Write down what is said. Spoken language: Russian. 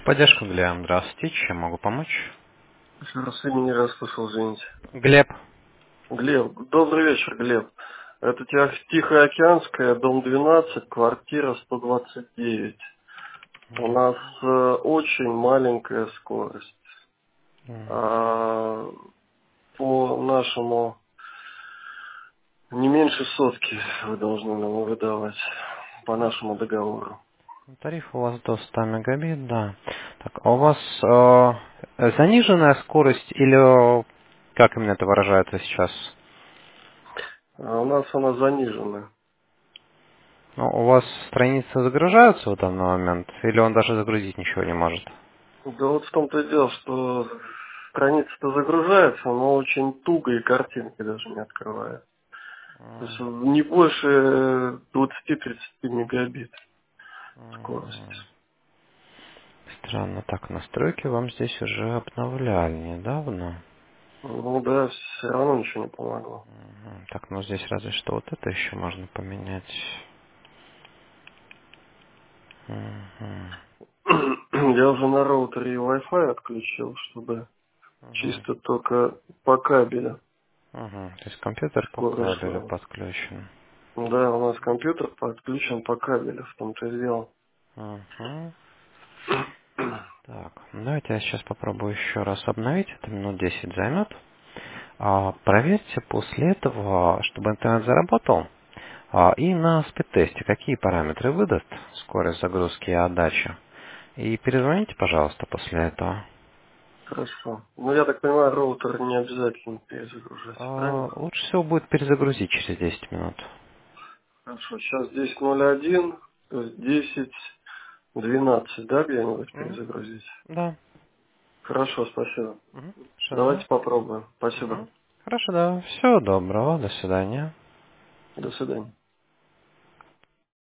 Поддержка для здравствуйте, чем могу помочь? Еще раз имя не расслышал, извините. Глеб. Глеб. Добрый вечер, Глеб. Это Тихоокеанская, дом 12, квартира 129. У нас очень маленькая скорость. А, по нашему не меньше сотки вы должны нам выдавать по нашему договору. Тариф у вас до 100 мегабит, да. Так, а у вас заниженная скорость или как именно это выражается сейчас? А у нас она занижена. Ну, у вас страницы загружаются в данный момент, или он даже загрузить ничего не может? Да вот в том-то и дело, что страница-то загружается, но очень туго и картинки даже не открывает. То есть не больше 20-30 мегабит скорость. Странно, так, настройки вам здесь уже обновляли недавно. Ну да, все равно ничего не помогло. Так, ну здесь разве что вот это еще можно поменять. Мгм. Я уже на роутере и Wi-Fi отключил, чтобы Мгм. чисто только по кабелю Мгм. То есть компьютер по скорость кабелю шла. подключен. Да, у нас компьютер подключен по кабелю, в том-то и дело. Мгм. Так, ну, давайте я сейчас попробую еще раз обновить. Это минут 10 займет. Проверьте после этого, чтобы интернет заработал. И на спид-тесте какие параметры выдаст, скорость загрузки и отдачи. И перезвоните, пожалуйста, после этого. Хорошо. Ну, я так понимаю, роутер не обязательно перезагружать, правильно? Лучше всего будет перезагрузить через 10 минут. Хорошо. Сейчас здесь 0,1, то есть 10, 12, да, где-нибудь Мгм. перезагрузить? Да. Хорошо, спасибо. Мгм. Хорошо, Давайте да. попробуем. Спасибо. Мгм. Хорошо, да. Всего доброго. До свидания. До свидания.